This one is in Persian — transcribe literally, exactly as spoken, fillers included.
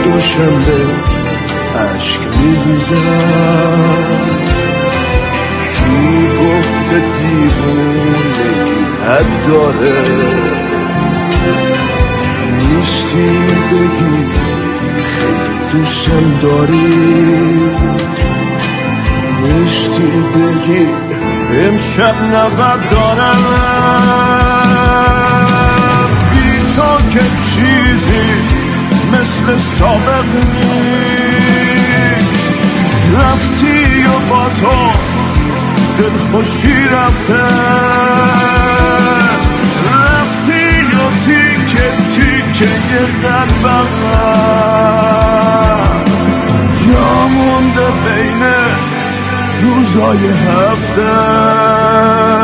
دوشنبه عشق میریزم. کی گفته دیوونگی حد داره؟ نیستی بگی خیلی دوستم داری، نیستی بگی امشب نبد دارم. بی تو که چیزی مثل سابق نیست، رفتی و با تو دلخوشی رفته، رفتی و تیکه تیکه یه قلبم جا مونده بین روزای هفته.